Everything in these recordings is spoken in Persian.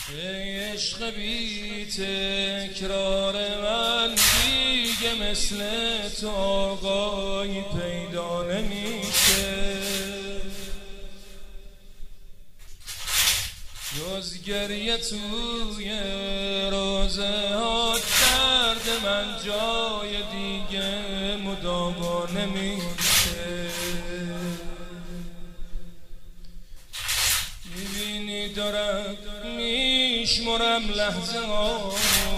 ای عشق بی تکرار من دیگه مثل تو آقایی پیدا نمیشه، جز گریه توی روزه ها درد من جای دیگه مداوا نمیشه. میبینی دارم میشمرم لحظه ها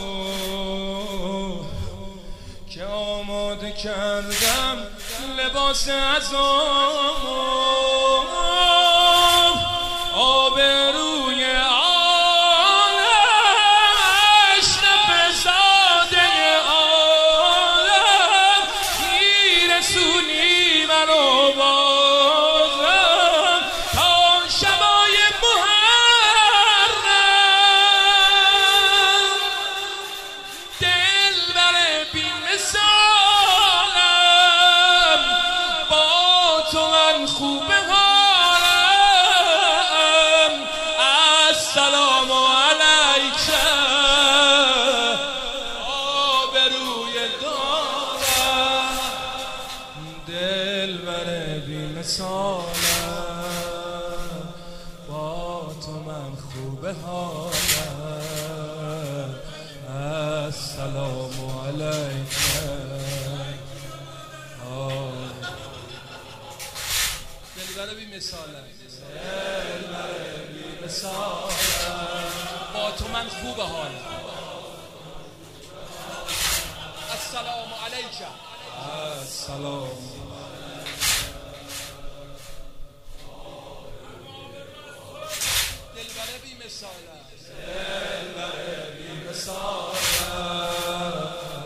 که آماده کردم لباس عزامو، آبروی عالم اشرف زاده عالم میرسونی منو بازم تا شبای محرم. دلبر بی‌مثالم با تو من خوبه السلام علیک آبروی دارم، دلبر بی‌مثالم با تو من خوبه حالم. السلام علیک دلبر بی‌مثالم، با تو من خوبه حال. السلام علیک السلام دلبر بی‌مثالم، دلبر بی‌مثالم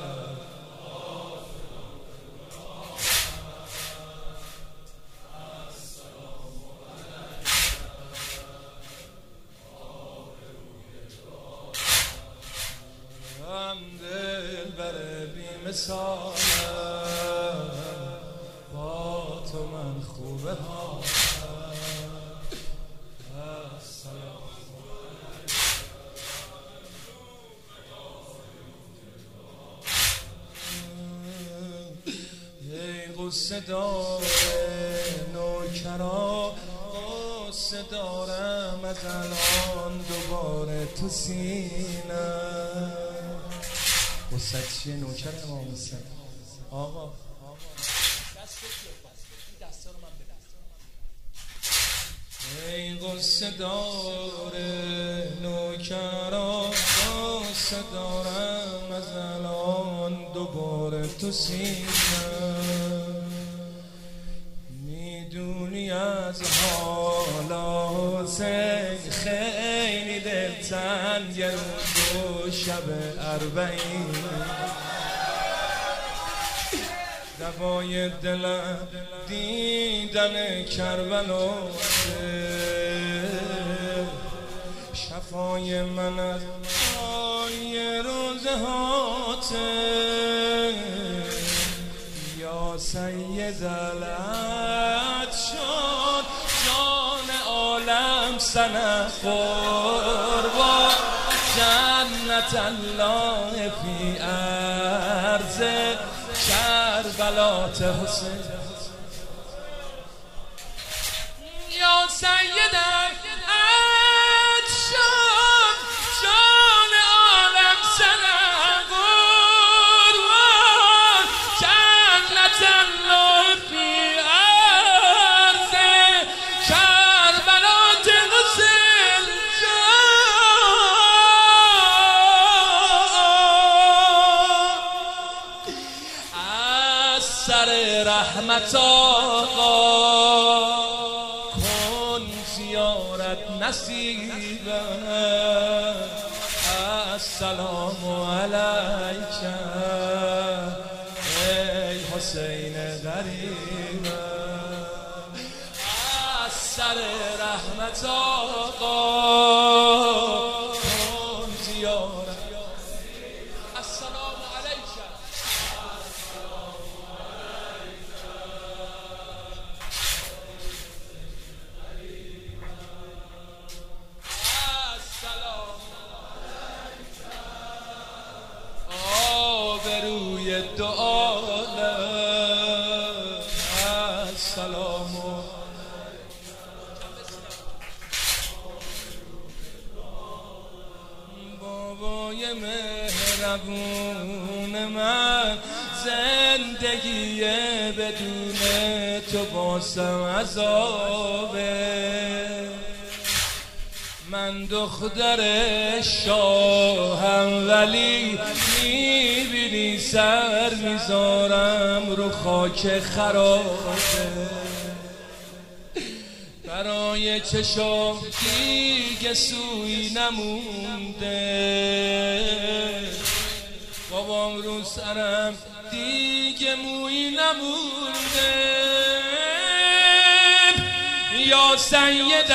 دلبر بی‌مثالم با تو من خوبه ها. ای غصه دار نوکرا، غصه دارم از الان دوباره تو سینم. غصه چیه نوکر امام حسین؟ آقا دست رو من بده. ای غصه دار نوکرا، غصه دارم از الان دوباره تو سینم. میدونی از حالا حسین خیلی دلتنگ روز و شب اربعین، دوای دلم دیدن کربلاست، شفای من از پای روزه هاته. یا سید العطشان جان عالم سنه قربان، جنت الله فی ارض کربلات حسین. یا سید العطشان جان عالم سنه قربان، جنت الله فی ارض کربلات حسین. از سر رحمت آقا کن زیارت نصیبم. السلام علیک ای حسین غریبم. از سر رحمت آقا کن زیارت. السلام علیک السلام روی دو عالم. السلام بابای مهربون من، زندگی بدون تو باسم عذابه. من دختر شاهم ولی میبینی سر میذارم رو خاک خرابه. برای چشم دیگه سوی نمونده، بابام رو سرم دیگه موی نمونده. یا سید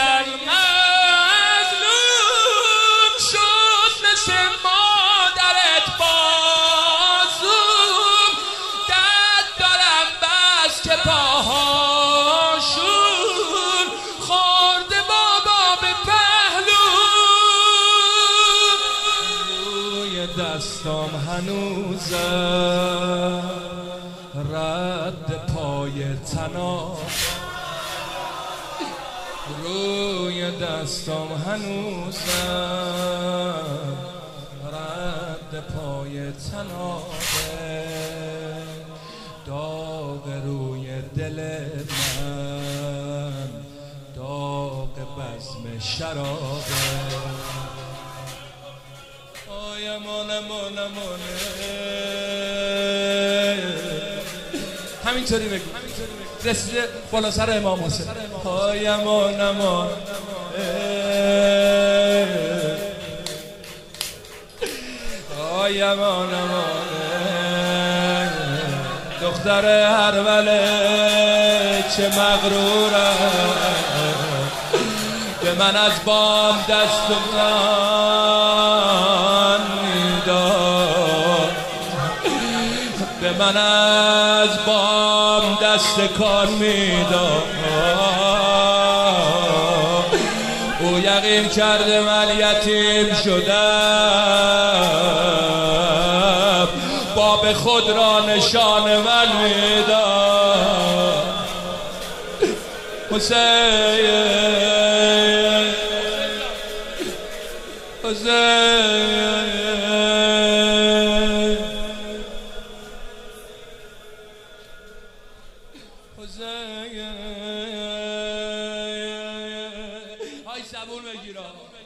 المظلوم شد مثل مادرت بازوم، دد دارم بس که پاهاشون خورده بابا به پهلو. روی دستام هنوزم رد پای تناب، روی دستام هنوزم رد پای تنابه. داغ روی دل من داغ بزم شرابه. آی امان امان امانه، همینطوری بگو، رسیده بالا سر امام حسین. های امان امان های امان امان، دختر هروله چه مغرورم، به من از بام دست من میداد، به من از بام دست کار میداد. او یقین کرده من یتیم شدم، باب خود را نشان من میداد. حسین حسین های زبون بگیرم.